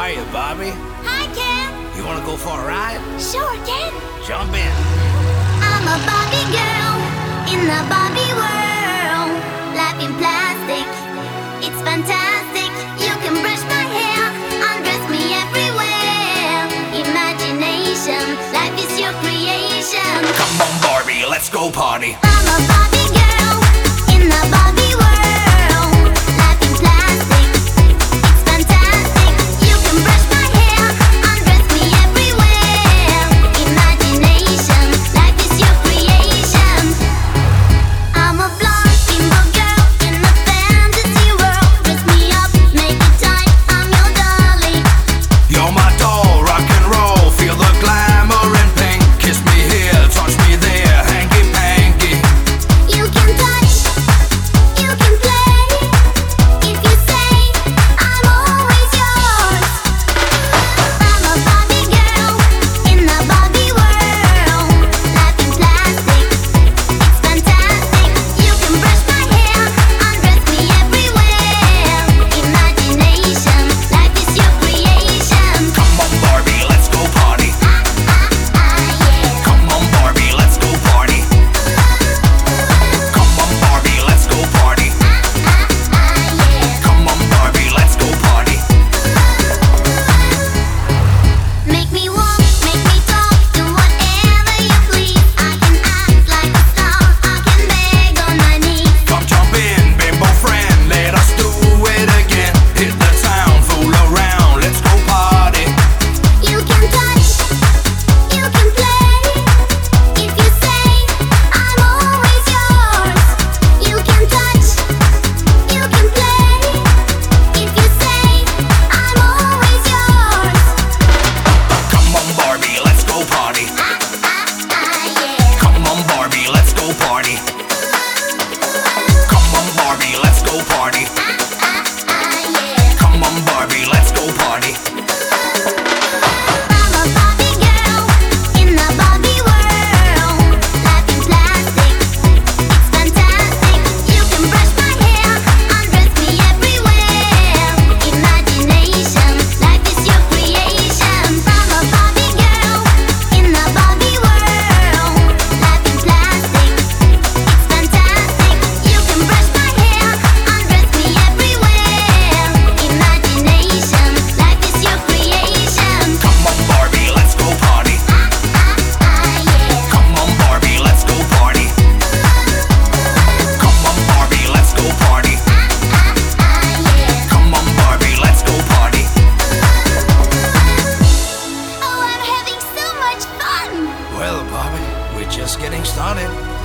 are you, Barbie? Hi, Ken. You wanna go for a ride? Sure, Ken. Jump in. I'm a Barbie girl in the Barbie world. Life in plastic, it's fantastic. You can brush my hair, undress me everywhere. Imagination, life is your creation. Come on, Barbie, let's go party. I'm a Barbie girl in the Barbie world. Life in plastic, it's fantastic. You can brush my hair, undress me everywhere. Imagination, life is your creation. I'm a blonde bimbo girl in a fantasy world. Dress me up, make it tight, I'm your dolly. You're my doll, rock and roll. Feel the glamour and pink. Kiss me here, touch me there, hanky panky. You can touch, you can play. If you say, I'm always yours. I'm a Barbie girl in the Barbie world. Life in plastic, it's fantastic. You can brush my hair, undress me everywhere. Imagination, life is your creation. Come on, Barbie, let's go party. Yeah. Come on, Barbie, let's go party. Come on, Barbie, let's go party. Yeah. Come on, Barbie, let's go party. Make me walk, make me talk, do whatever you please. I can act like a star, I can beg on my knees. Come jump in, bimbo friend, let us do it again. Hit the town, fool around, let's go party. You can touch, you can play. If you say, I'm always yours. You can touch, you can play. If you say, I'm always yours. Come on, Barbie, let's go party. Yeah. Come on, Barbie, let's go party. Come on, Barbie, let's go party. Yeah. Come on, Barbie, let's go party. I'm a Barbie girl in the Barbie world. Life in plastic, it's fantastic. You can brush my hair, undress me everywhere. Imagination, life is your creation. I'm a Barbie girl in the Barbie world. Life in plastic, it's fantastic. You can brush my hair, undress me everywhere. Imagination, life is your creation. Come on, Barbie, let's go party. Yeah. Come on, Barbie, let's go party. Come on, Barbie, let's go party. Yeah. Come on, Barbie, let's go party. Oh, I'm having so much fun! Well, Barbie, we're just getting started.